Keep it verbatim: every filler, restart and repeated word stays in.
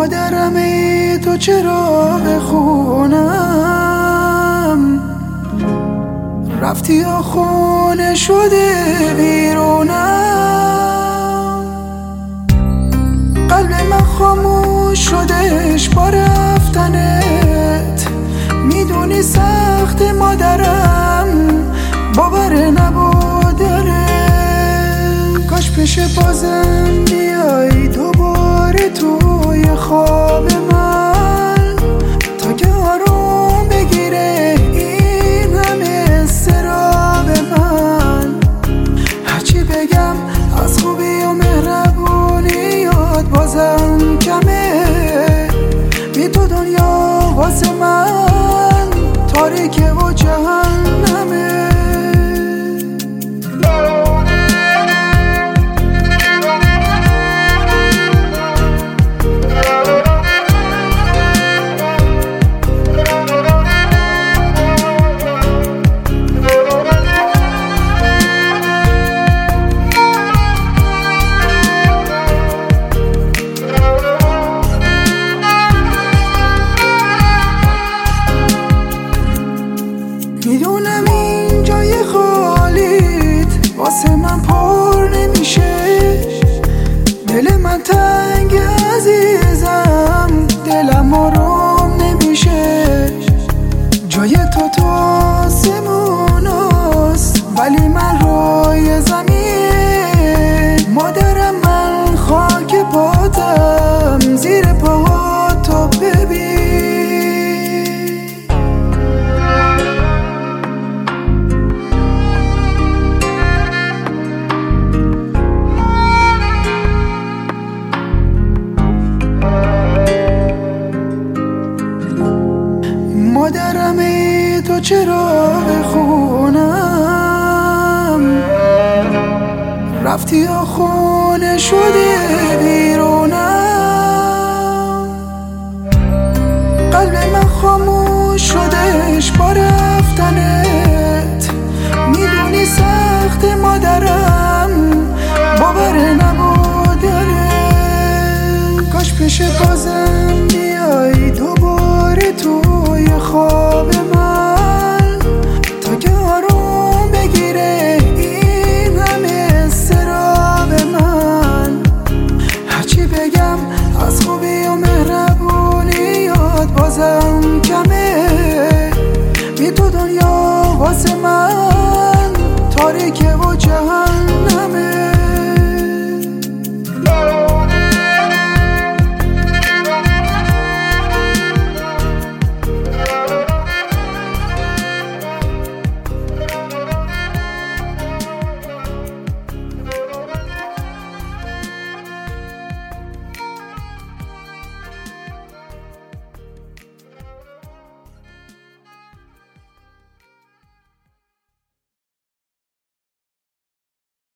مادرم ای تو چرا به خونم رفتی و خونه شده بیرونم، قلب من خاموش شدش با رفتنت، میدونی سخت مادرم باور نبودنه، کاش پیش بازم بیای دوباره توی خواب من تا که آروم بگیره این همه اضطراب من، هرچی بگم از خوبی و مهربونیات بازم کمه، بی تو دنیا واسه من تاریکه و جهنمه. میدونم این جای خالیت واسه من پر نمیشه، دل من تنگ عزیزم، دلم آروم نمیشه، جای تو تو آسموناست ولی من روی زمین، مادرم من خاک پاتم زیر پاهاتو ببین. مادرم ای تو چرا به خونم رفتی و خونه شده بیرونم، قلب من خاموش شدش با رفتنت، میدونی سخت مادرم باور نبودنه، کاش پیش بازم بیای دوباره توی خواب من تا که آروم بگیره این همه اضطراب من، هرچی بگم از خوبی و مهربونیات بازم کمه، بی تو دنیا واسه من